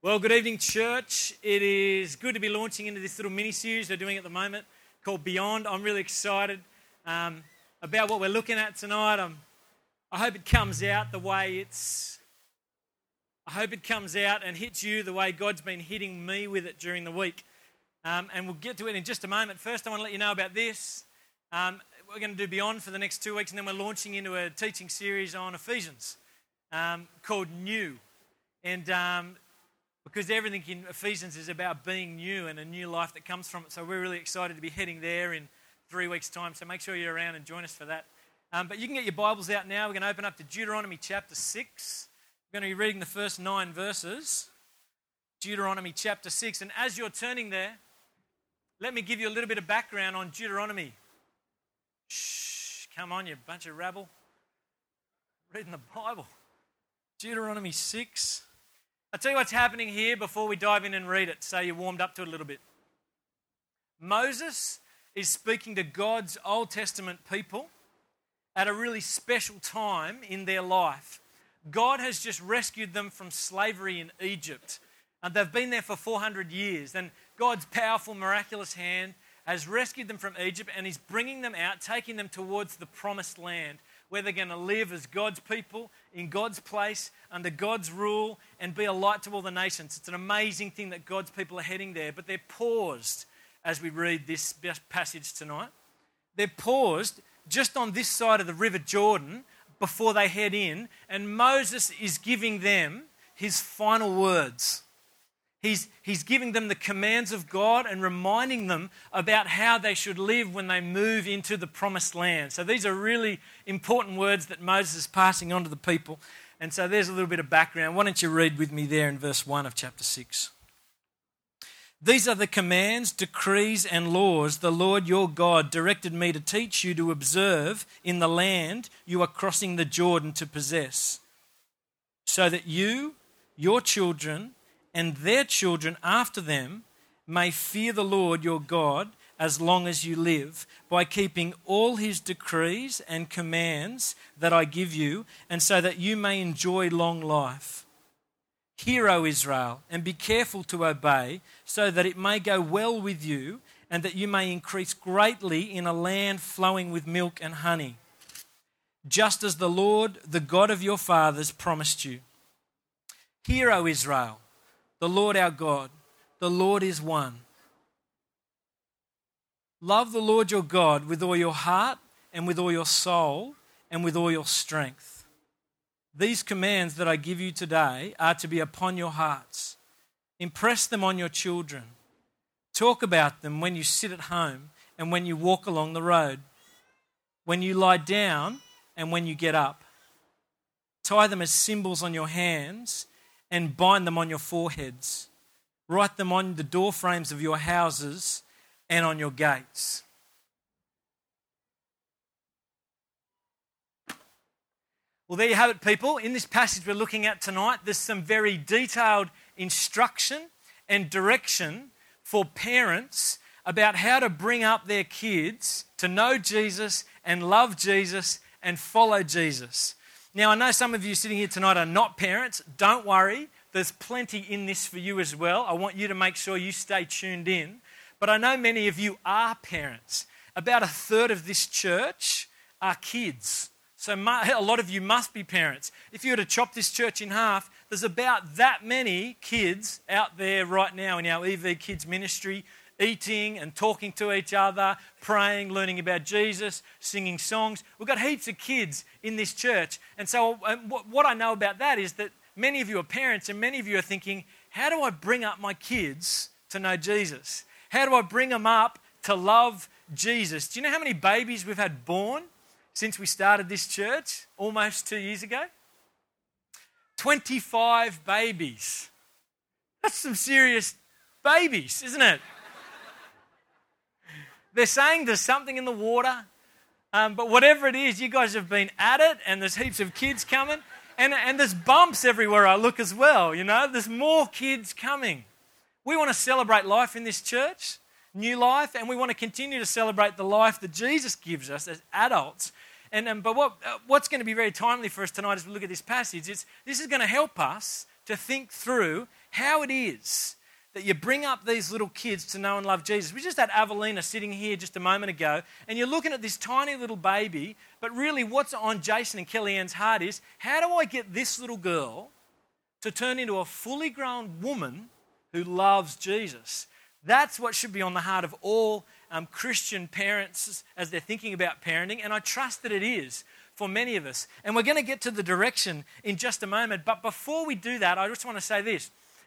Well, good evening, church. It is good to be launching into this little mini-series we're doing at the moment called Beyond. I'm really excited about what we're looking at tonight. I hope it comes out the way I hope it comes out and hits you the way God's been hitting me with it during the week. And we'll get to it in just a moment. First, I want to let you know about this. We're going to do Beyond for the next 2 weeks, and then we're launching into a teaching series on Ephesians called New. And because everything in Ephesians is about being new and a new life that comes from it. So we're really excited to be heading there in 3 weeks' time. So make sure you're around and join us for that. But you can get your Bibles out now. We're going to open up to Deuteronomy chapter 6. We're going to be reading the first 9 verses. Deuteronomy chapter 6. And as you're turning there, let me give you a little bit of background on Deuteronomy. Shh, come on, you bunch of rabble. Reading the Bible. Deuteronomy 6. I'll tell you what's happening here before we dive in and read it, so you're warmed up to it a little bit. Moses is speaking to God's Old Testament people at a really special time in their life. God has just rescued them from slavery in Egypt. And they've been there for 400 years. And God's powerful, miraculous hand has rescued them from Egypt and is bringing them out, taking them towards the promised land, where they're going to live as God's people, in God's place, under God's rule, and be a light to all the nations. It's an amazing thing that God's people are heading there, but they're paused as we read this passage tonight. They're paused just on this side of the River Jordan before they head in, and Moses is giving them his final words. He's giving them the commands of God and reminding them about how they should live when they move into the promised land. So these are really important words that Moses is passing on to the people. And so there's a little bit of background. Why don't you read with me there in verse 1 of chapter 6. These are the commands, decrees, and laws the Lord your God directed me to teach you to observe in the land you are crossing the Jordan to possess, so that you, your children, and their children after them may fear the Lord your God as long as you live, by keeping all his decrees and commands that I give you, and so that you may enjoy long life. Hear, O Israel, and be careful to obey, so that it may go well with you, and that you may increase greatly in a land flowing with milk and honey, just as the Lord, the God of your fathers, promised you. Hear, O Israel, the Lord our God, the Lord is one. Love the Lord your God with all your heart and with all your soul and with all your strength. These commands that I give you today are to be upon your hearts. Impress them on your children. Talk about them when you sit at home and when you walk along the road, when you lie down and when you get up. Tie them as symbols on your hands and bind them on your foreheads. Write them on the door frames of your houses and on your gates. Well, there you have it, people. In this passage we're looking at tonight, there's some very detailed instruction and direction for parents about how to bring up their kids to know Jesus and love Jesus and follow Jesus. Now, I know some of you sitting here tonight are not parents. Don't worry. There's plenty in this for you as well. I want you to make sure you stay tuned in. But I know many of you are parents. About a third of this church are kids. So a lot of you must be parents. If you were to chop this church in half, there's about that many kids out there right now in our EV Kids ministry, eating and talking to each other, praying, learning about Jesus, singing songs. We've got heaps of kids in this church. And so what I know about that is that many of you are parents and many of you are thinking, how do I bring up my kids to know Jesus? How do I bring them up to love Jesus? Do you know how many babies we've had born since we started this church almost 2 years ago? 25 babies. That's some serious babies, isn't it? They're saying there's something in the water, but whatever it is, you guys have been at it, and there's heaps of kids coming, and there's bumps everywhere I look as well, you know. There's more kids coming. We want to celebrate life in this church, new life, and we want to continue to celebrate the life that Jesus gives us as adults. But what's going to be very timely for us tonight as we look at this passage is this is going to help us to think through how it is that you bring up these little kids to know and love Jesus. We just had Avelina sitting here just a moment ago, and you're looking at this tiny little baby, but really what's on Jason and Kellyanne's heart is, how do I get this little girl to turn into a fully grown woman who loves Jesus? That's what should be on the heart of all Christian parents as they're thinking about parenting, and I trust that it is for many of us. And we're going to get to the direction in just a moment, but before we do that, I just want to say this.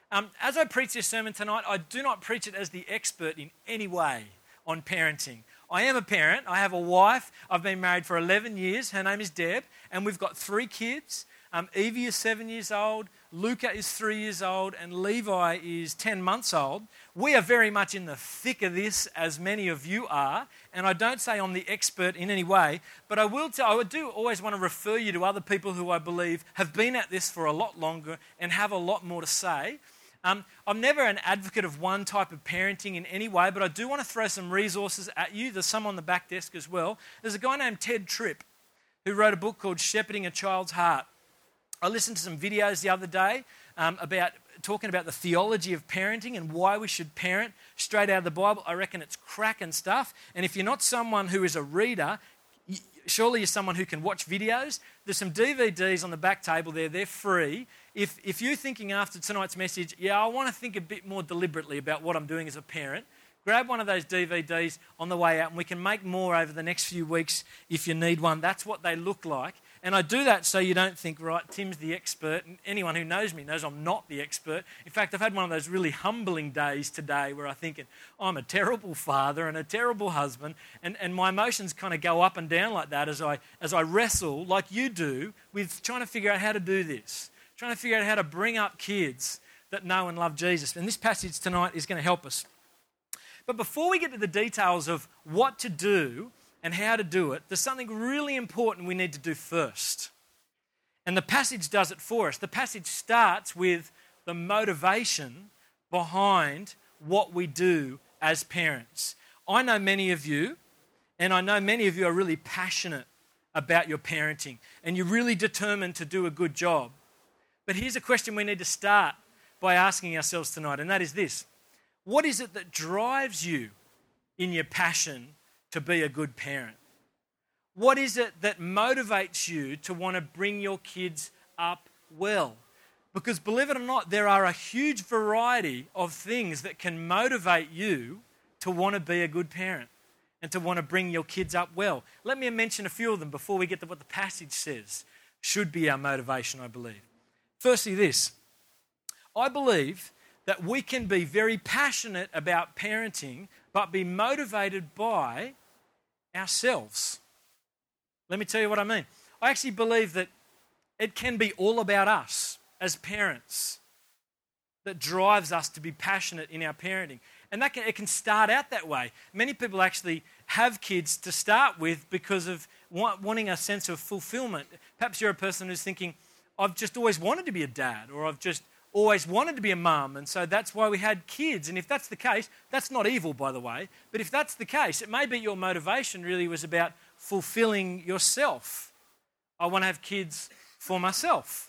As I preach this sermon tonight, I do not preach it as the expert in any way on parenting. I am a parent. I have a wife. I've been married for 11 years. Her name is Deb, and we've got 3 kids. Evie is 7 years old, Luca is 3 years old, and Levi is 10 months old. We are very much in the thick of this, as many of you are, and I don't say I'm the expert in any way, but I do always want to refer you to other people who I believe have been at this for a lot longer and have a lot more to say. I'm never an advocate of one type of parenting in any way, but I do want to throw some resources at you. There's some on the back desk as well. There's a guy named Ted Tripp who wrote a book called Shepherding a Child's Heart. I listened to some videos the other day about talking about the theology of parenting and why we should parent straight out of the Bible. I reckon it's cracking stuff. And if you're not someone who is a reader, surely you're someone who can watch videos. There's some DVDs on the back table there. They're free. If you're thinking after tonight's message, I want to think a bit more deliberately about what I'm doing as a parent, grab one of those DVDs on the way out, and we can make more over the next few weeks if you need one. That's what they look like. And I do that so you don't think, right, Tim's the expert. And anyone who knows me knows I'm not the expert. In fact, I've had one of those really humbling days today where I think I'm a terrible father and a terrible husband. And my emotions kind of go up and down like that as I wrestle, like you do, with trying to figure out how to do this. Trying to figure out how to bring up kids that know and love Jesus. And this passage tonight is going to help us. But before we get to the details of what to do and how to do it, there's something really important we need to do first. And the passage does it for us. The passage starts with the motivation behind what we do as parents. I know many of you, and I know many of you are really passionate about your parenting, and you're really determined to do a good job. But here's a question we need to start by asking ourselves tonight, and that is this. What is it that drives you in your passion to be a good parent? What is it that motivates you to want to bring your kids up well? Because believe it or not, there are a huge variety of things that can motivate you to want to be a good parent and to want to bring your kids up well. Let me mention a few of them before we get to what the passage says should be our motivation, I believe. Firstly, this. I believe that we can be very passionate about parenting, but be motivated by ourselves. Let me tell you what I mean. I actually believe that it can be all about us as parents that drives us to be passionate in our parenting. And it can start out that way. Many people actually have kids to start with because of wanting a sense of fulfillment. Perhaps you're a person who's thinking, I've just always wanted to be a dad, or I've just always wanted to be a mum, and so that's why we had kids. And if that's the case, that's not evil, by the way, but if that's the case, it may be your motivation really was about fulfilling yourself. I want to have kids for myself.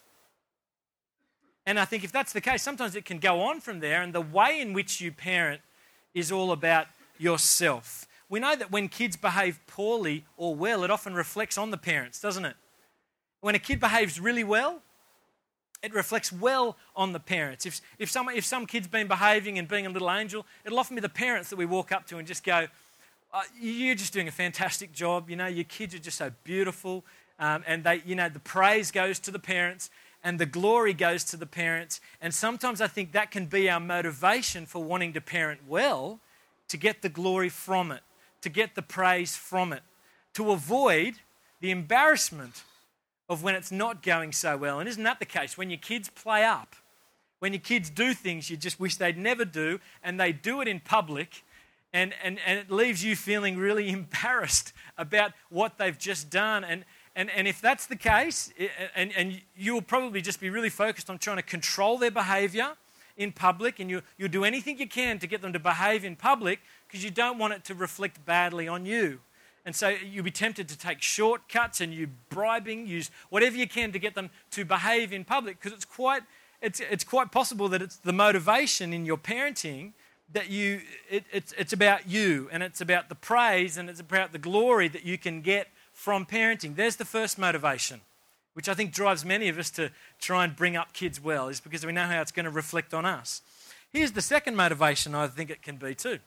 And I think if that's the case, sometimes it can go on from there, and the way in which you parent is all about yourself. We know that when kids behave poorly or well, it often reflects on the parents, doesn't it? When a kid behaves really well, it reflects well on the parents. If some kid's been behaving and being a little angel, it'll often be the parents that we walk up to and just go, you're just doing a fantastic job. You know, your kids are just so beautiful. And the praise goes to the parents and the glory goes to the parents. And sometimes I think that can be our motivation for wanting to parent well, to get the glory from it, to get the praise from it, to avoid the embarrassment of when it's not going so well. And isn't that the case? When your kids play up, when your kids do things you just wish they'd never do, and they do it in public, and it leaves you feeling really embarrassed about what they've just done. And if that's the case, and you'll probably just be really focused on trying to control their behaviour in public, and you'll do anything you can to get them to behave in public because you don't want it to reflect badly on you. And so you'll be tempted to take shortcuts and use whatever you can to get them to behave in public, because it's quite it's quite possible that it's the motivation in your parenting that it's about you, and it's about the praise, and it's about the glory that you can get from parenting. There's the first motivation, which I think drives many of us to try and bring up kids well, is because we know how it's going to reflect on us. Here's the second motivation I think it can be too.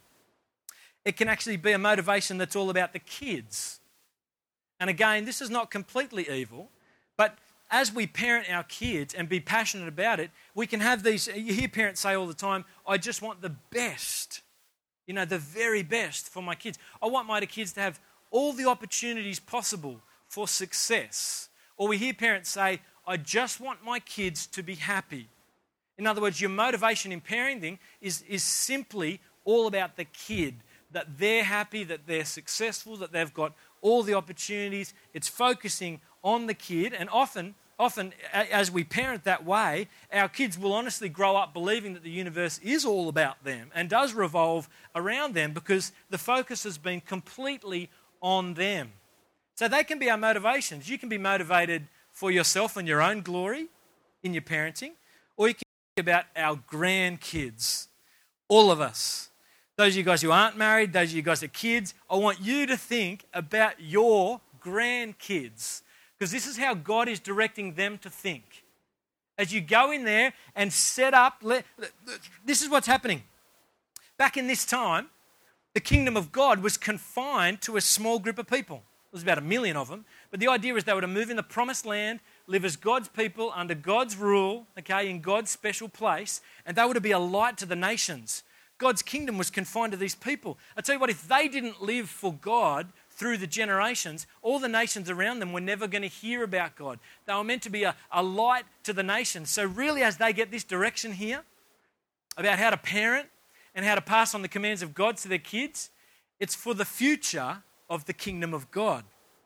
It can actually be a motivation that's all about the kids. And again, this is not completely evil, but as we parent our kids and be passionate about it, we can have these, you hear parents say all the time, I just want the best, the very best for my kids. I want my kids to have all the opportunities possible for success. Or we hear parents say, I just want my kids to be happy. In other words, your motivation in parenting is simply all about the kid, that they're happy, that they're successful, that they've got all the opportunities. It's focusing on the kid, and often as we parent that way, our kids will honestly grow up believing that the universe is all about them and does revolve around them because the focus has been completely on them. So they can be our motivations. You can be motivated for yourself and your own glory in your parenting, or you can think about our grandkids, all of us. Those of you guys who aren't married, those of you guys who are kids, I want you to think about your grandkids, because this is how God is directing them to think. As you go in there and set up, this is what's happening. Back in this time, the kingdom of God was confined to a small group of people. There was about 1 million of them. But the idea was they were to move in the promised land, live as God's people, under God's rule, in God's special place, and they were to be a light to the nations. God's kingdom was confined to these people. I tell you what, if they didn't live for God through the generations, all the nations around them were never going to hear about God. They were meant to be a light to the nations. So really, as they get this direction here about how to parent and how to pass on the commands of God to their kids, it's for the future of the kingdom of God.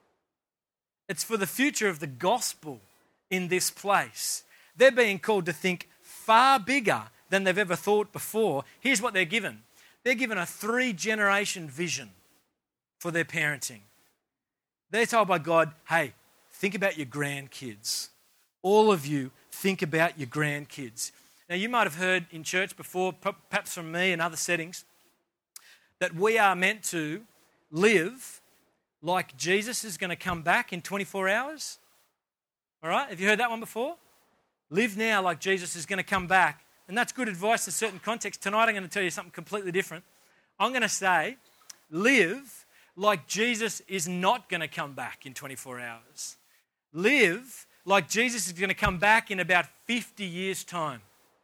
It's for the future of the gospel in this place. They're being called to think far bigger than they've ever thought before. Here's what they're given. They're given a 3-generation vision for their parenting. They're told by God, hey, think about your grandkids. All of you, think about your grandkids. Now, you might have heard in church before, perhaps from me and other settings, that we are meant to live like Jesus is going to come back in 24 hours. All right? Have you heard that one before? Live now like Jesus is going to come back. And that's good advice in certain contexts. Tonight I'm going to tell you something completely different. I'm going to say, live like Jesus is not going to come back in 24 hours. Live like Jesus is going to come back in about 50 years' time.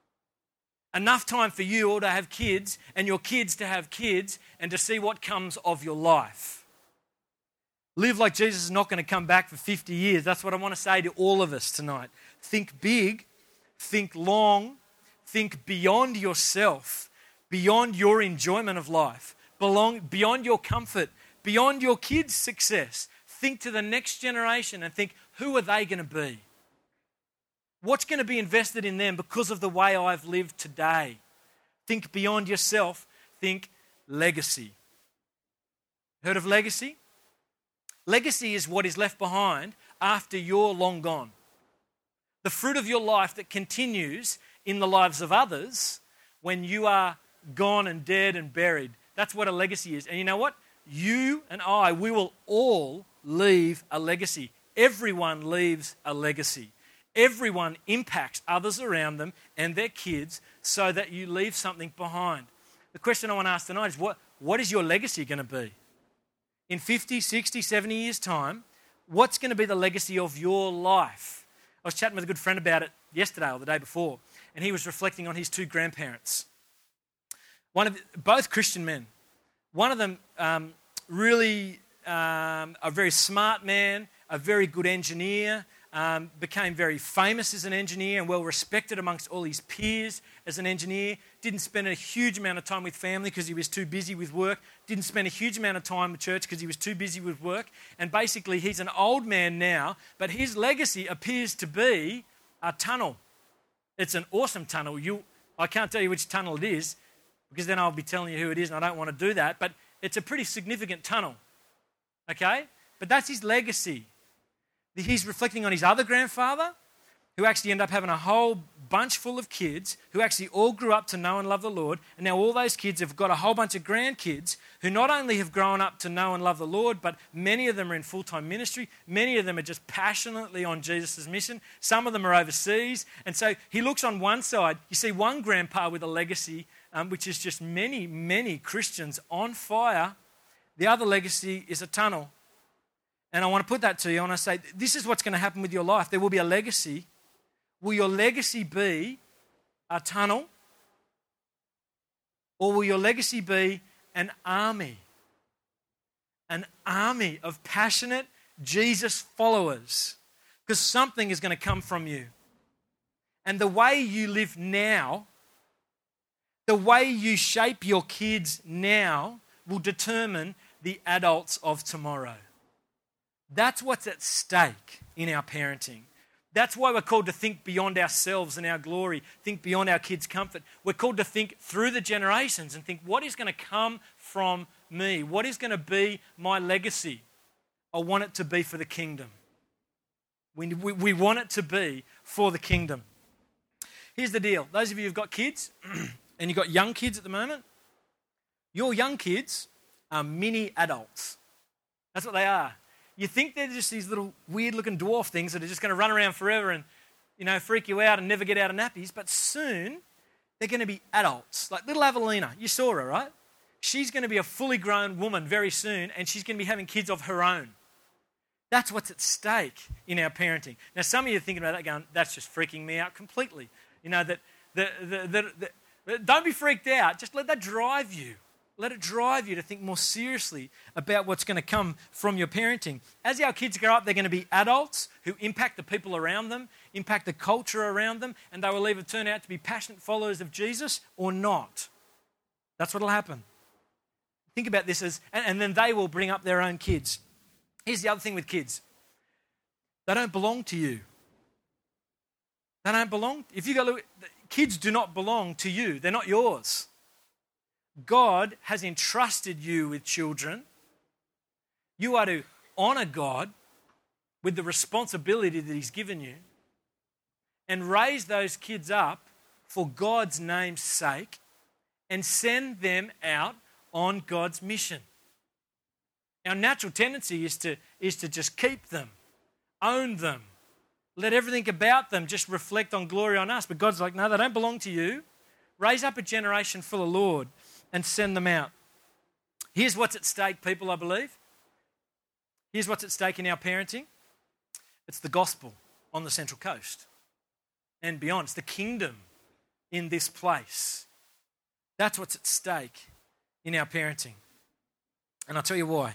Enough time for you all to have kids and your kids to have kids and to see what comes of your life. Live like Jesus is not going to come back for 50 years. That's what I want to say to all of us tonight. Think big, think long, think beyond yourself, beyond your enjoyment of life, beyond your comfort, beyond your kids' success. Think to the next generation and think, who are they going to be? What's going to be invested in them because of the way I've lived today? Think beyond yourself. Think legacy. Heard of legacy? Legacy is what is left behind after you're long gone. The fruit of your life that continues in the lives of others when you are gone and dead and buried. That's what a legacy is. And you know what? You and I, we will all leave a legacy. Everyone leaves a legacy. Everyone impacts others around them and their kids so that you leave something behind. The question I want to ask tonight is what is your legacy going to be? In 50, 60, 70 years' time, what's going to be the legacy of your life? I was chatting with a good friend about it yesterday or the day before, and he was reflecting on his 2 grandparents. Both Christian men. One of them really a very smart man, a very good engineer, became very famous as an engineer and well respected amongst all his peers as an engineer. Didn't spend a huge amount of time with family because he was too busy with work. Didn't spend a huge amount of time with church because he was too busy with work. And basically he's an old man now, but his legacy appears to be a tunnel. It's an awesome tunnel. I can't tell you which tunnel it is because then I'll be telling you who it is and I don't want to do that, but it's a pretty significant tunnel, okay? But that's his legacy. He's reflecting on his other grandfather, who actually ended up having a whole bunch full of kids who actually all grew up to know and love the Lord, and now all those kids have got a whole bunch of grandkids who not only have grown up to know and love the Lord, but many of them are in full-time ministry. Many of them are just passionately on Jesus' mission. Some of them are overseas. And so he looks on one side, you see one grandpa with a legacy, which is just many, many Christians on fire. The other legacy is a tunnel. And I want to put that to you, and I say, this is what's going to happen with your life. There will be a legacy. Will your legacy be a tunnel? Or will your legacy be an army? An army of passionate Jesus followers. Because something is going to come from you. And the way you live now, the way you shape your kids now, will determine the adults of tomorrow. That's what's at stake in our parenting. That's why we're called to think beyond ourselves and our glory, think beyond our kids' comfort. We're called to think through the generations and think, what is going to come from me? What is going to be my legacy? I want it to be for the kingdom. We want it to be for the kingdom. Here's the deal. Those of you who've got kids and you've got young kids at the moment, your young kids are mini adults. That's what they are. You think they're just these little weird-looking dwarf things that are just going to run around forever and, freak you out and never get out of nappies. But soon, they're going to be adults. Like little Avelina, you saw her, right? She's going to be a fully grown woman very soon, and she's going to be having kids of her own. That's what's at stake in our parenting. Now, some of you are thinking about that going, that's just freaking me out completely. Don't be freaked out. Just let that drive you. Let it drive you to think more seriously about what's going to come from your parenting. As our kids grow up, they're going to be adults who impact the people around them, impact the culture around them, and they will either turn out to be passionate followers of Jesus or not. That's what will happen. Think about this and then they will bring up their own kids. Here's the other thing with kids. They don't belong to you. They don't belong. If you go look, kids do not belong to you. They're not yours. God has entrusted you with children. You are to honour God with the responsibility that He's given you and raise those kids up for God's name's sake and send them out on God's mission. Our natural tendency is to just keep them, own them, let everything about them just reflect on glory on us. But God's like, no, they don't belong to you. Raise up a generation for the Lord and send them out. Here's what's at stake, people, I believe. Here's what's at stake in our parenting. It's the gospel on the Central Coast and beyond. It's the kingdom in this place. That's what's at stake in our parenting. And I'll tell you why.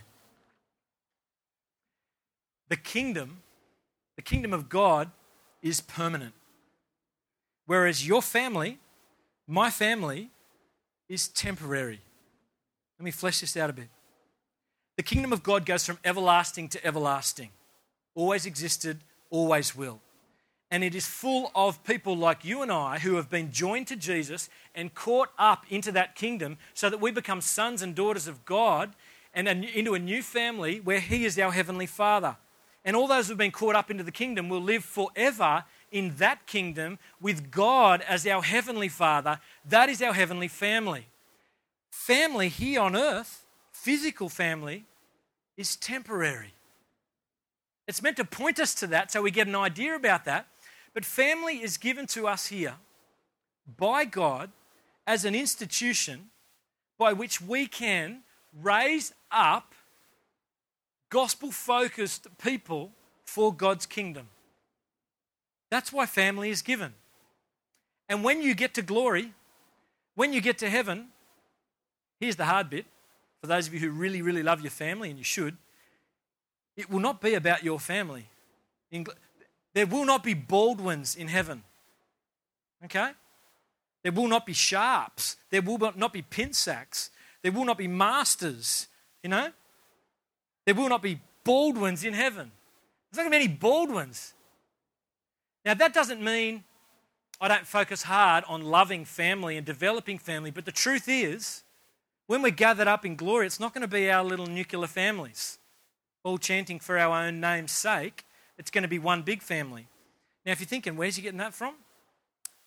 The kingdom of God is permanent. Whereas your family, my family, is temporary. Let me flesh this out a bit. The kingdom of God goes from everlasting to everlasting. Always existed, always will. And it is full of people like you and I who have been joined to Jesus and caught up into that kingdom so that we become sons and daughters of God and into a new family where He is our Heavenly Father. And all those who have been caught up into the kingdom will live forever in that kingdom with God as our Heavenly Father. That is our heavenly family. Family here on earth, physical family, is temporary. It's meant to point us to that so we get an idea about that. But family is given to us here by God as an institution by which we can raise up gospel-focused people for God's kingdom. That's why family is given. And when you get to glory, when you get to heaven, here's the hard bit. For those of you who really, really love your family, and you should, it will not be about your family. There will not be Baldwins in heaven. Okay? There will not be Sharps. There will not be Pinsacks. There will not be Masters, There will not be Baldwins in heaven. There's not going to be any Baldwins. Now, that doesn't mean I don't focus hard on loving family and developing family, but the truth is, when we're gathered up in glory, it's not going to be our little nuclear families, all chanting for our own name's sake. It's going to be one big family. Now, if you're thinking, where's he getting that from?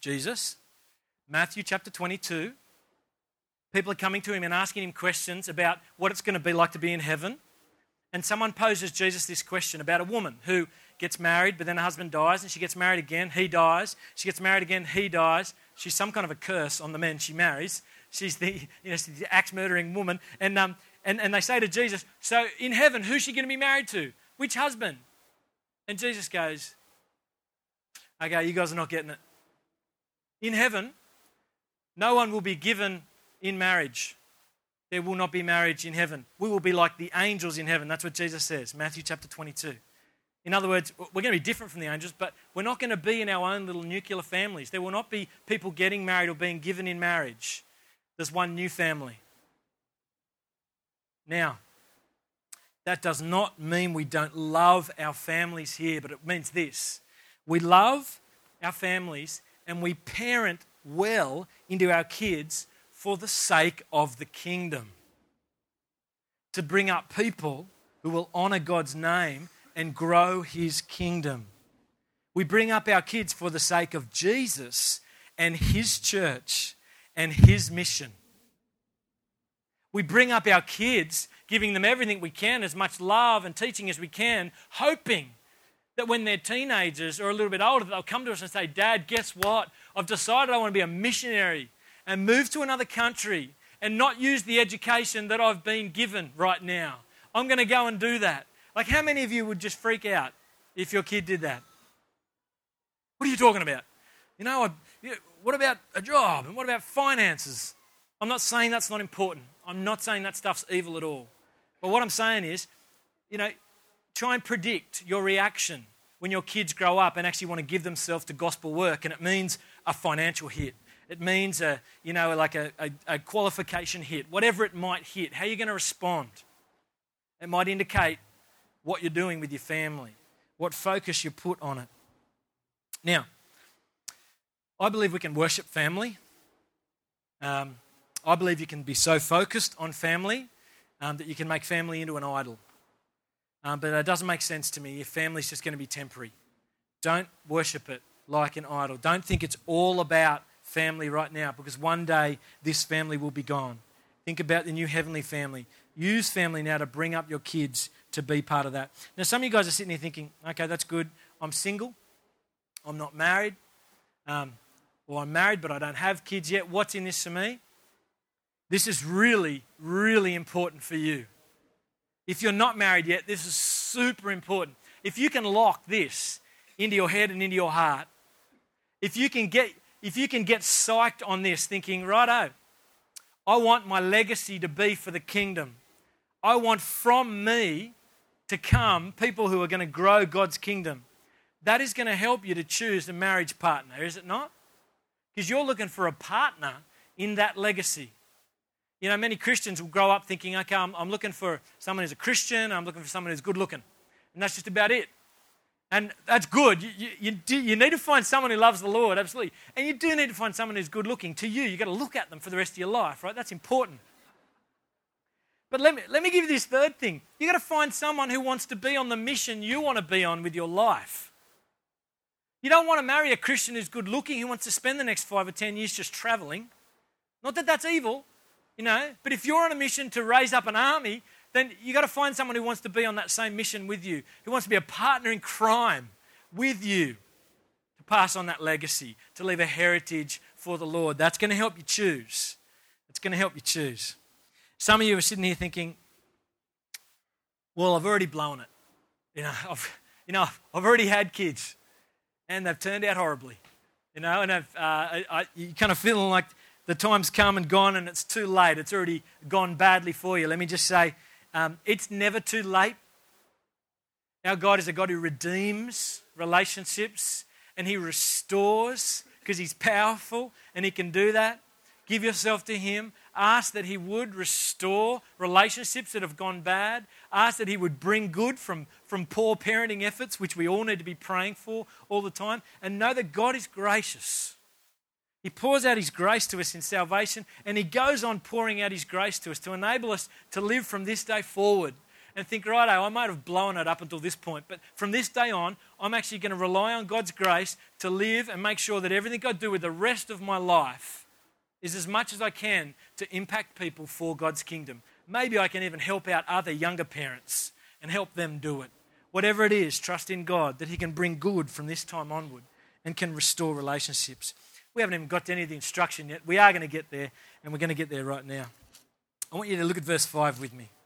Jesus. Matthew chapter 22. People are coming to him and asking him questions about what it's going to be like to be in heaven. And someone poses Jesus this question about a woman who gets married, but then her husband dies, and she gets married again, he dies. She gets married again, he dies. She's some kind of a curse on the men she marries. She's the axe-murdering woman. And they say to Jesus, so in heaven, who's she going to be married to? Which husband? And Jesus goes, okay, you guys are not getting it. In heaven, no one will be given in marriage. There will not be marriage in heaven. We will be like the angels in heaven. That's what Jesus says, Matthew chapter 22. In other words, we're going to be different from the angels, but we're not going to be in our own little nuclear families. There will not be people getting married or being given in marriage. There's one new family. Now, that does not mean we don't love our families here, but it means this. We love our families and we parent well into our kids for the sake of the kingdom. To bring up people who will honour God's name and grow his kingdom. We bring up our kids for the sake of Jesus and his church and his mission. We bring up our kids, giving them everything we can, as much love and teaching as we can, hoping that when they're teenagers or a little bit older, they'll come to us and say, Dad, guess what? I've decided I want to be a missionary and move to another country and not use the education that I've been given right now. I'm going to go and do that. Like, how many of you would just freak out if your kid did that? What are you talking about? What about a job? And what about finances? I'm not saying that's not important. I'm not saying that stuff's evil at all. But what I'm saying is, try and predict your reaction when your kids grow up and actually want to give themselves to gospel work, and it means a financial hit. It means a qualification hit, whatever it might hit. How are you going to respond? It might indicate what you're doing with your family, what focus you put on it. Now, I believe we can worship family. I believe you can be so focused on family that you can make family into an idol. But it doesn't make sense to me if family's just going to be temporary. Don't worship it like an idol. Don't think it's all about family right now, because one day this family will be gone. Think about the new heavenly family. Use family now to bring up your kids to be part of that. Now, some of you guys are sitting here thinking, okay, that's good. I'm single. I'm not married. Or I'm married, but I don't have kids yet. What's in this for me? This is really, really important for you. If you're not married yet, this is super important. If you can lock this into your head and into your heart, if you can get psyched on this, thinking, righto, I want my legacy to be for the kingdom. I want from me to come people who are going to grow God's kingdom. That is going to help you to choose a marriage partner, is it not? Because you're looking for a partner in that legacy. Many Christians will grow up thinking, okay, I'm looking for someone who's a Christian, I'm looking for someone who's good looking. And that's just about it. And that's good. You need to find someone who loves the Lord, absolutely. And you do need to find someone who's good looking to you. You've got to look at them for the rest of your life, right? That's important. But let me give you this third thing. You've got to find someone who wants to be on the mission you want to be on with your life. You don't want to marry a Christian who's good looking, who wants to spend the next 5 or 10 years just traveling. Not that that's evil, but if you're on a mission to raise up an army, then you've got to find someone who wants to be on that same mission with you, who wants to be a partner in crime with you, to pass on that legacy, to leave a heritage for the Lord. That's going to help you choose. It's going to help you choose. Some of you are sitting here thinking, well, I've already blown it. I've already had kids, and they've turned out horribly. And you kind of feeling like the time's come and gone and it's too late. It's already gone badly for you. Let me just say, it's never too late. Our God is a God who redeems relationships and he restores, because he's powerful and he can do that. Give yourself to him. Ask that he would restore relationships that have gone bad. Ask that he would bring good from poor parenting efforts, which we all need to be praying for all the time. And know that God is gracious. He pours out his grace to us in salvation, and he goes on pouring out his grace to us to enable us to live from this day forward and think, righto, I might have blown it up until this point, but from this day on, I'm actually going to rely on God's grace to live and make sure that everything I do with the rest of my life is as much as I can to impact people for God's kingdom. Maybe I can even help out other younger parents and help them do it. Whatever it is, trust in God that He can bring good from this time onward and can restore relationships. We haven't even got to any of the instruction yet. We are going to get there, and we're going to get there right now. I want you to look at verse 5 with me.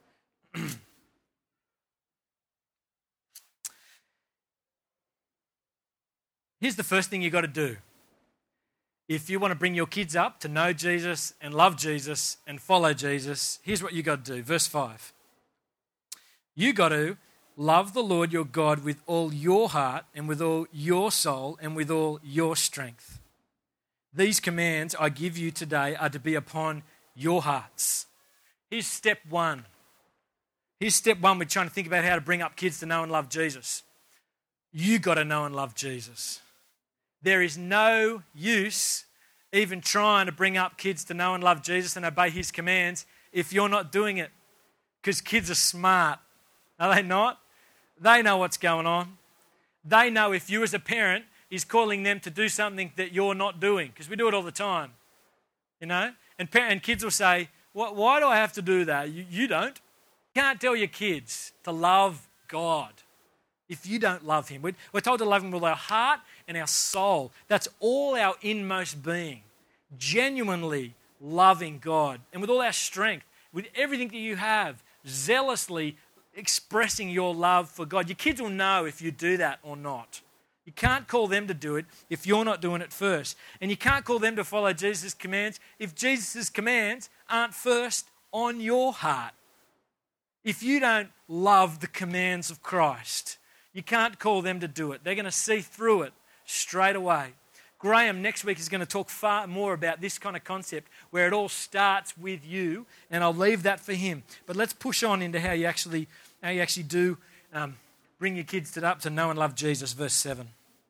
Here's the first thing you've got to do. If you want to bring your kids up to know Jesus and love Jesus and follow Jesus, here's what you've got to do. Verse 5. You got to love the Lord your God with all your heart and with all your soul and with all your strength. These commands I give you today are to be upon your hearts. Here's step one. Here's step one. We're trying to think about how to bring up kids to know and love Jesus. You got to know and love Jesus. There is no use even trying to bring up kids to know and love Jesus and obey His commands if you're not doing it. Because kids are smart. Are they not? They know what's going on. They know if you as a parent is calling them to do something that you're not doing, because we do it all the time, you know? And kids will say, why do I have to do that? You don't. You can't tell your kids to love God if you don't love Him. We're told to love Him with our heart and our soul. That's all our inmost being, genuinely loving God. And with all our strength, with everything that you have, zealously expressing your love for God. Your kids will know if you do that or not. You can't call them to do it if you're not doing it first. And you can't call them to follow Jesus' commands if Jesus' commands aren't first on your heart. If you don't love the commands of Christ, you can't call them to do it. They're going to see through it straight away. Graham next week is going to talk far more about this kind of concept where it all starts with you, and I'll leave that for him. But let's push on into how you actually do bring your kids up to know and love Jesus. Verse 7.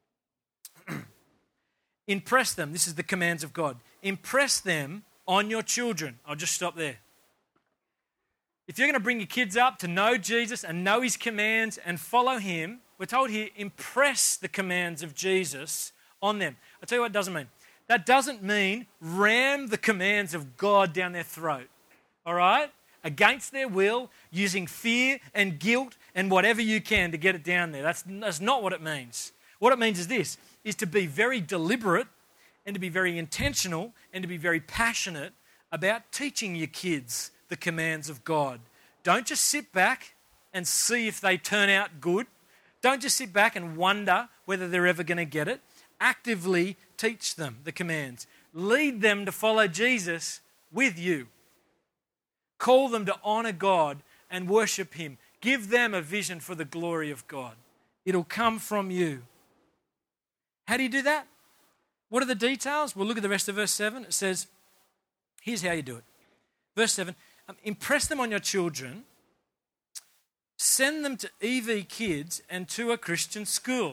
Impress them. This is the commands of God. Impress them on your children. I'll just stop there. If you're going to bring your kids up to know Jesus and know His commands and follow Him, we're told here, impress the commands of Jesus on them. I'll tell you what it doesn't mean. That doesn't mean ram the commands of God down their throat, all right? Against their will, using fear and guilt and whatever you can to get it down there. That's not what it means. What it means is this, is to be very deliberate and to be very intentional and to be very passionate about teaching your kids the commands of God. Don't just sit back and see if they turn out good. Don't just sit back and wonder whether they're ever going to get it. Actively teach them the commands. Lead them to follow Jesus with you. Call them to honor God and worship Him. Give them a vision for the glory of God. It'll come from you. How do you do that? What are the details? Well, look at the rest of verse 7. It says, here's how you do it. Verse 7, impress them on your children, send them to EV Kids and to a Christian school.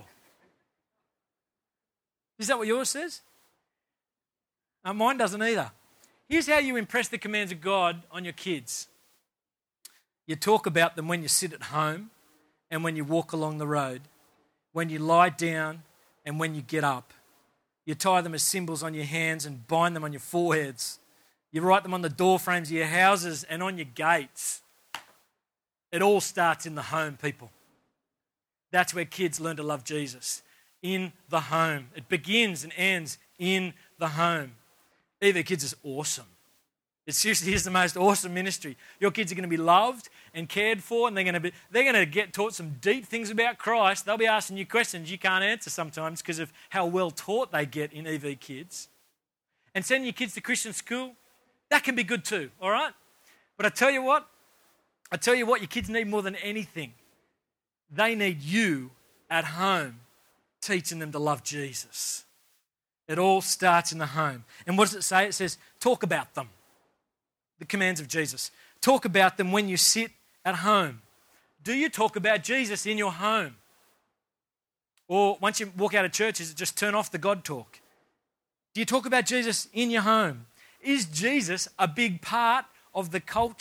Is that what yours says? Mine doesn't either. Here's how you impress the commands of God on your kids. You talk about them when you sit at home and when you walk along the road, when you lie down and when you get up. You tie them as symbols on your hands and bind them on your foreheads. You write them on the door frames of your houses and on your gates. It all starts in the home, people. That's where kids learn to love Jesus. In the home. It begins and ends in the home. EV Kids is awesome. It seriously is the most awesome ministry. Your kids are going to be loved and cared for, and they're going to get taught some deep things about Christ. They'll be asking you questions you can't answer sometimes because of how well taught they get in EV Kids. And sending your kids to Christian school, that can be good too, all right? But I tell you what, your kids need more than anything. They need you at home teaching them to love Jesus. It all starts in the home. And what does it say? It says, talk about them. The commands of Jesus. Talk about them when you sit at home. Do you talk about Jesus in your home? Or once you walk out of church, is it just turn off the God talk? Do you talk about Jesus in your home? Is Jesus a big part of the culture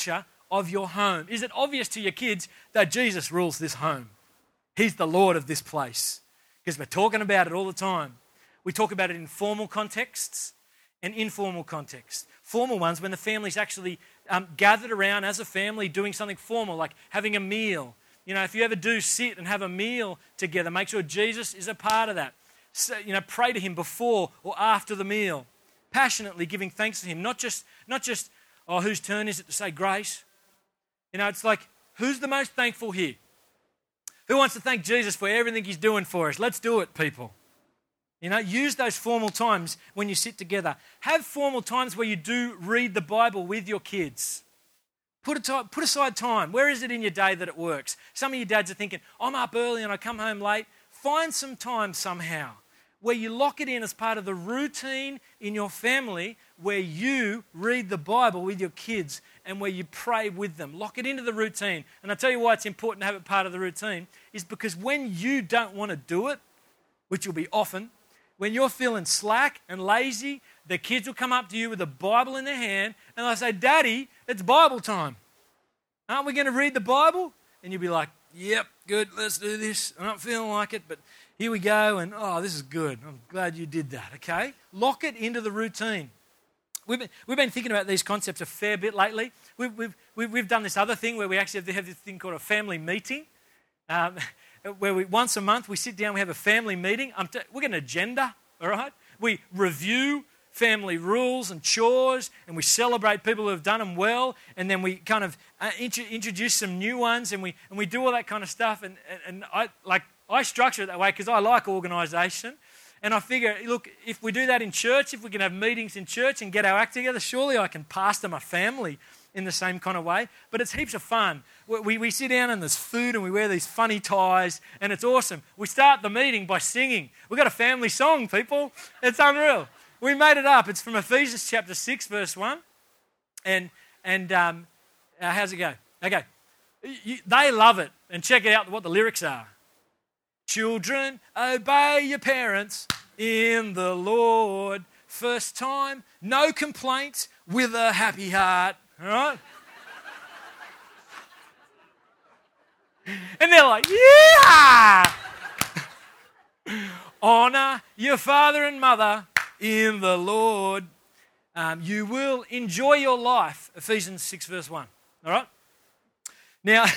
of your home? Is it obvious to your kids that Jesus rules this home? He's the Lord of this place. Because we're talking about it all the time. We talk about it in formal contexts and informal contexts. Formal ones when the family's actually gathered around as a family doing something formal, like having a meal. You know, if you ever do sit and have a meal together, make sure Jesus is a part of that. So, you know, pray to him before or after the meal. Passionately giving thanks to him. Not just, oh, whose turn is it to say grace? You know, it's like, who's the most thankful here? Who wants to thank Jesus for everything he's doing for us? Let's do it, people. You know, use those formal times when you sit together. Have formal times where you do read the Bible with your kids. Put aside time. Where is it in your day that it works? Some of you dads are thinking, I'm up early and I come home late. Find some time somehow where you lock it in as part of the routine in your family where you read the Bible with your kids and where you pray with them. Lock it into the routine. And I'll tell you why it's important to have it part of the routine is because when you don't want to do it, which will be often, when you're feeling slack and lazy, the kids will come up to you with a Bible in their hand and they'll say, Daddy, it's Bible time. Aren't we going to read the Bible? And you'll be like, yep, good, let's do this. I'm not feeling like it, but here we go. And oh, this is good. I'm glad you did that, okay? Lock it into the routine. We've been thinking about these concepts a fair bit lately. We've done this other thing where we actually have this thing called a family meeting, where once a month we sit down, we have a family meeting. We get an agenda, all right? We review family rules and chores, and we celebrate people who have done them well, and then we kind of introduce some new ones, and we do all that kind of stuff. And I structure it that way because I like organisation. And I figure, look, if we do that in church, if we can have meetings in church and get our act together, surely I can pastor my family in the same kind of way. But it's heaps of fun. We sit down and there's food and we wear these funny ties and it's awesome. We start the meeting by singing. We've got a family song, people. It's unreal. We made it up. It's from Ephesians chapter 6, verse 1. And how's it go? Okay. They love it. And check out what the lyrics are. Children, obey your parents in the Lord. First time, no complaints, with a happy heart. All right? And they're like, yeah! Honor your father and mother in the Lord. You will enjoy your life. Ephesians 6, verse 1. All right? Now,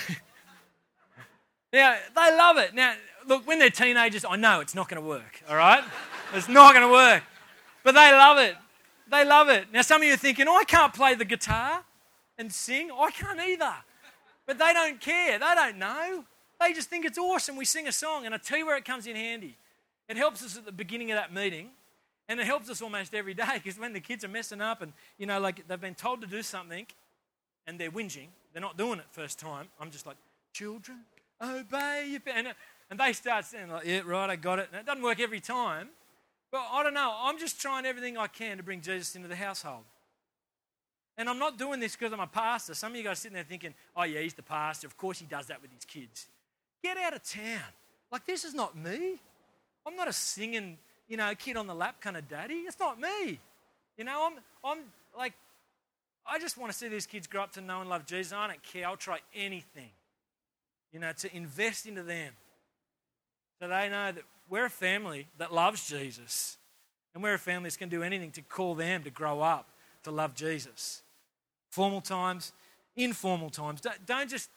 they love it. Now, look, when they're teenagers, I know it's not going to work, all right? It's not going to work. But they love it. They love it. Now, some of you are thinking, I can't play the guitar and sing. I can't either. But they don't care. They don't know. They just think it's awesome. We sing a song, and I tell you where it comes in handy. It helps us at the beginning of that meeting, and it helps us almost every day because when the kids are messing up and, you know, like they've been told to do something and they're whinging, they're not doing it first time, I'm just like, children, obey your parents. And they start saying, like, yeah, right, I got it. And it doesn't work every time. But I don't know. I'm just trying everything I can to bring Jesus into the household. And I'm not doing this because I'm a pastor. Some of you guys sitting there thinking, oh, yeah, he's the pastor. Of course he does that with his kids. Get out of town. Like, this is not me. I'm not a singing, you know, kid on the lap kind of daddy. It's not me. You know, I'm like, I just want to see these kids grow up to know and love Jesus. I don't care. I'll try anything, you know, to invest into them. So they know that we're a family that loves Jesus. And we're a family that's going to do anything to call them to grow up to love Jesus. Formal times, informal times. Don't just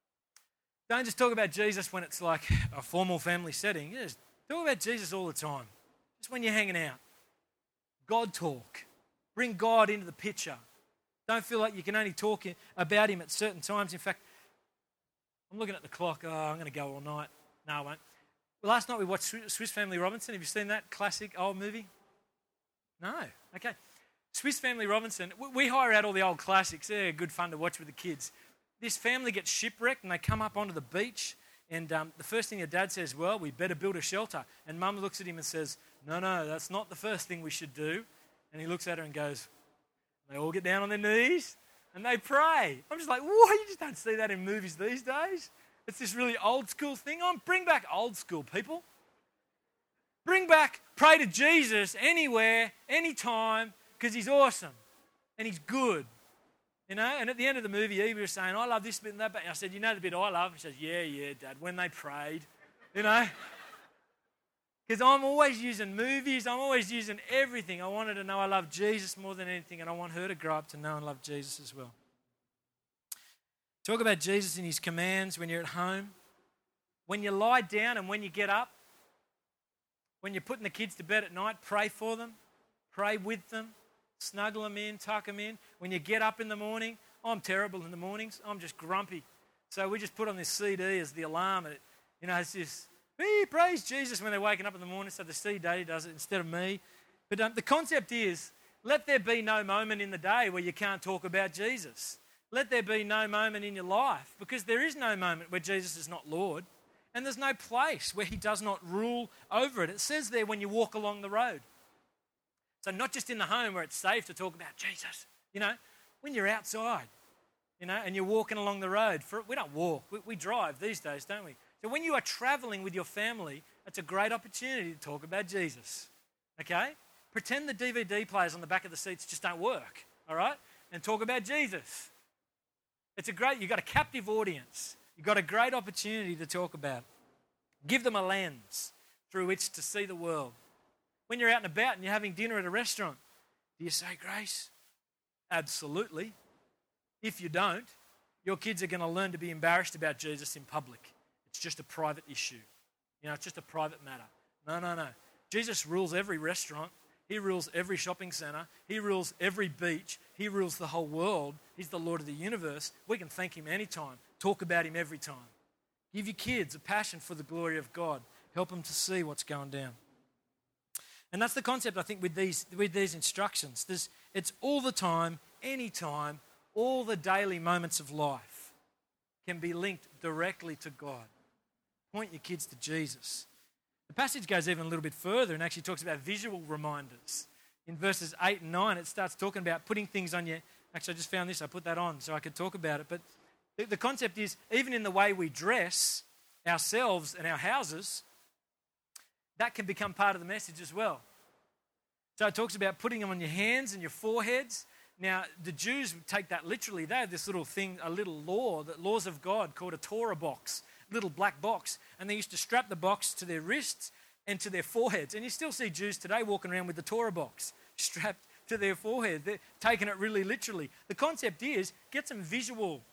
talk about Jesus when it's like a formal family setting. Just talk about Jesus all the time. Just when you're hanging out. God talk. Bring God into the picture. Don't feel like you can only talk about him at certain times. In fact, I'm looking at the clock. Oh, I'm going to go all night. No, I won't. Last night we watched Swiss Family Robinson. Have you seen that classic old movie? No? Okay. Swiss Family Robinson. We hire out all the old classics. They're good fun to watch with the kids. This family gets shipwrecked and they come up onto the beach and the first thing their dad says, well, we better build a shelter. And Mum looks at him and says, no, that's not the first thing we should do. And he looks at her and goes, they all get down on their knees and they pray. I'm just like, what? You just don't see that in movies these days. It's this really old school thing. Bring back old school, people. Bring back, pray to Jesus anywhere, anytime, because he's awesome and he's good You know, and at the end of the movie, Evie was saying, I love this bit and that bit. And I said, you know the bit I love? He says, yeah, Dad, when they prayed, you know. Because I'm always using movies. I'm always using everything. I wanted to know I love Jesus more than anything, and I want her to grow up to know and love Jesus as well. Talk about Jesus and his commands when you're at home. When you lie down and when you get up. When you're putting the kids to bed at night, pray for them. Pray with them. Snuggle them in, tuck them in. When you get up in the morning, I'm terrible in the mornings. I'm just grumpy. So we just put on this CD as the alarm. And it's just, praise Jesus when they're waking up in the morning. So the CD does it instead of me. But the concept is, let there be no moment in the day where you can't talk about Jesus. Let there be no moment in your life, because there is no moment where Jesus is not Lord, and there's no place where he does not rule over it. It says there when you walk along the road. So not just in the home where it's safe to talk about Jesus, when you're outside, and you're walking along the road. We don't walk, we drive these days, don't we? So when you are traveling with your family, it's a great opportunity to talk about Jesus, okay? Pretend the DVD players on the back of the seats just don't work, all right? And talk about Jesus. You've got a captive audience. You've got a great opportunity to talk about it. Give them a lens through which to see the world. When you're out and about and you're having dinner at a restaurant, do you say grace? Absolutely. If you don't, your kids are going to learn to be embarrassed about Jesus in public. It's just a private issue. It's just a private matter. No. Jesus rules every restaurant. He rules every shopping centre. He rules every beach. He rules the whole world. He's the Lord of the universe. We can thank him anytime. Talk about him every time. Give your kids a passion for the glory of God. Help them to see what's going down. And that's the concept, I think, with these instructions. It's all the time, any time, all the daily moments of life can be linked directly to God. Point your kids to Jesus. The passage goes even a little bit further and actually talks about visual reminders. In verses 8 and 9, it starts talking about putting things on your... Actually, I just found this. I put that on so I could talk about it. But the concept is, even in the way we dress ourselves and our houses, that can become part of the message as well. So it talks about putting them on your hands and your foreheads. Now, the Jews would take that literally. They had this little thing, a little law, the laws of God, called a Torah box, little black box. And they used to strap the box to their wrists and to their foreheads. And you still see Jews today walking around with the Torah box strapped to their forehead. They're taking it really literally. The concept is, get some visual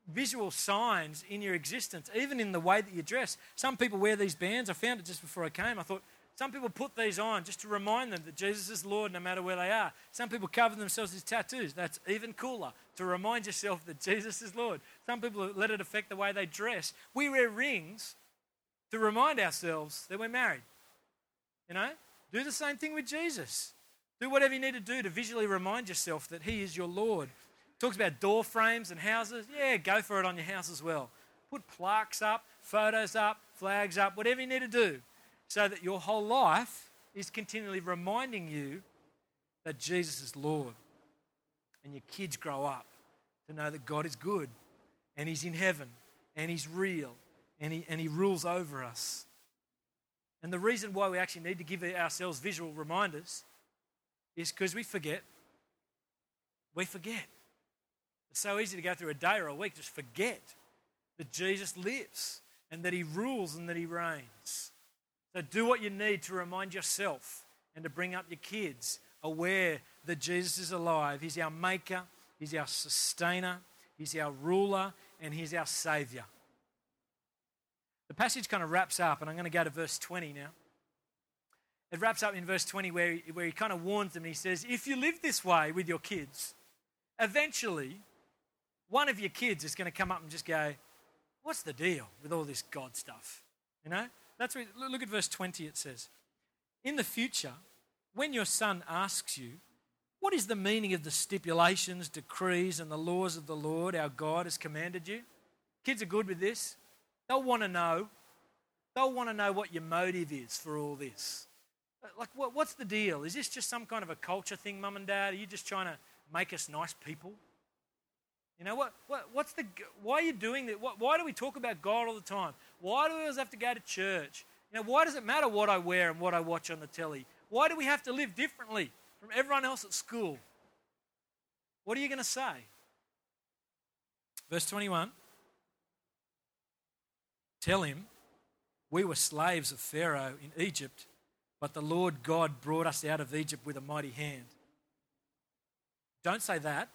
signs in your existence, even in the way that you dress. Some people wear these bands. I found it just before I came. I thought, some people put these on just to remind them that Jesus is Lord no matter where they are. Some people cover themselves with tattoos. That's even cooler, to remind yourself that Jesus is Lord. Some people let it affect the way they dress. We wear rings to remind ourselves that we're married. Do the same thing with Jesus. Do whatever you need to do to visually remind yourself that he is your Lord. Talks about door frames and houses. Yeah, go for it on your house as well. Put plaques up, photos up, flags up, whatever you need to do, so that your whole life is continually reminding you that Jesus is Lord. And your kids grow up to know that God is good, and he's in heaven, and he's real, and he rules over us. And the reason why we actually need to give ourselves visual reminders is because we forget. We forget. It's so easy to go through a day or a week, just forget that Jesus lives and that he rules and that he reigns. So do what you need to remind yourself and to bring up your kids aware that Jesus is alive. He's our maker, he's our sustainer, he's our ruler, and he's our saviour. The passage kind of wraps up, and I'm going to go to verse 20 now. It wraps up in verse 20 where he kind of warns them. He says, if you live this way with your kids, eventually one of your kids is going to come up and just go, what's the deal with all this God stuff? That's what, look at verse 20, it says, in the future, when your son asks you, what is the meaning of the stipulations, decrees, and the laws of the Lord our God has commanded you? Kids are good with this. They'll want to know. They'll want to know what your motive is for all this. Like, what's the deal? Is this just some kind of a culture thing, Mum and Dad? Are you just trying to make us nice people? Why are you doing that? Why do we talk about God all the time? Why do we always have to go to church? Why does it matter what I wear and what I watch on the telly? Why do we have to live differently from everyone else at school? What are you going to say? Verse 21. Tell him, we were slaves of Pharaoh in Egypt, but the Lord God brought us out of Egypt with a mighty hand. Don't say that.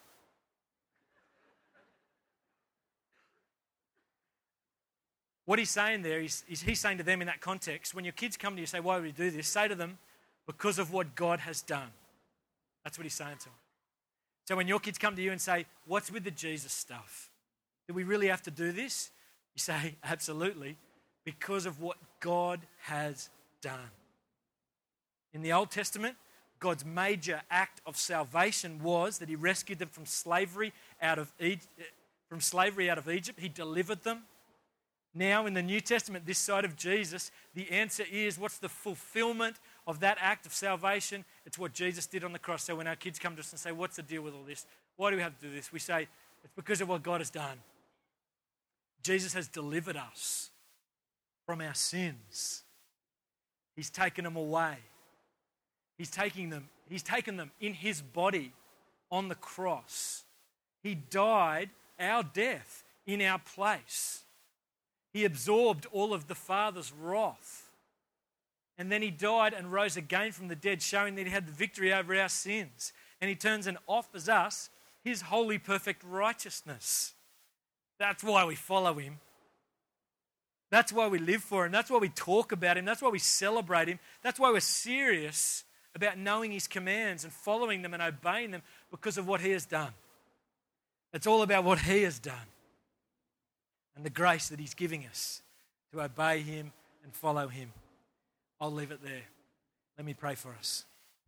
What he's saying there is he's saying to them in that context, when your kids come to you and say, why would we do this? Say to them, because of what God has done. That's what he's saying to them. So when your kids come to you and say, what's with the Jesus stuff? Do we really have to do this? You say, absolutely, because of what God has done. In the Old Testament, God's major act of salvation was that he rescued them from slavery out of Egypt. He delivered them. Now in the New Testament, this side of Jesus, the answer is, what's the fulfillment of that act of salvation? It's what Jesus did on the cross. So when our kids come to us and say, what's the deal with all this? Why do we have to do this? We say, it's because of what God has done. Jesus has delivered us from our sins. He's taken them away. He's taken them in his body on the cross. He died our death in our place. He absorbed all of the Father's wrath. And then he died and rose again from the dead, showing that he had the victory over our sins. And he turns and offers us his holy, perfect righteousness. That's why we follow him. That's why we live for him. That's why we talk about him. That's why we celebrate him. That's why we're serious about knowing his commands and following them and obeying them, because of what he has done. It's all about what he has done and the grace that he's giving us to obey him and follow him. I'll leave it there. Let me pray for us.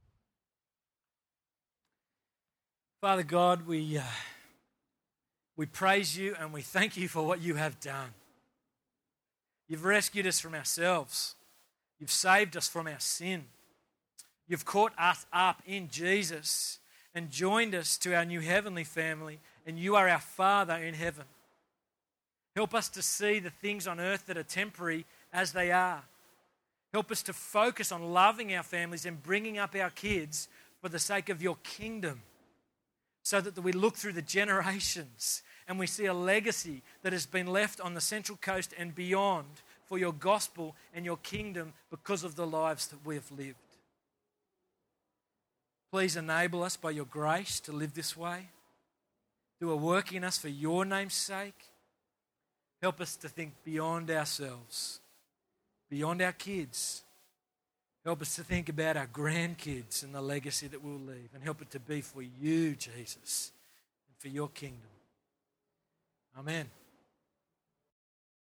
Father God, we praise you and we thank you for what you have done. You've rescued us from ourselves. You've saved us from our sin. You've caught us up in Jesus and joined us to our new heavenly family, and you are our Father in heaven. Help us to see the things on earth that are temporary as they are. Help us to focus on loving our families and bringing up our kids for the sake of your kingdom, so that we look through the generations and we see a legacy that has been left on the Central Coast and beyond for your gospel and your kingdom because of the lives that we have lived. Please enable us by your grace to live this way. Do a work in us for your name's sake. Help us to think beyond ourselves, beyond our kids. Help us to think about our grandkids and the legacy that we'll leave, and help it to be for you, Jesus, and for your kingdom. Amen.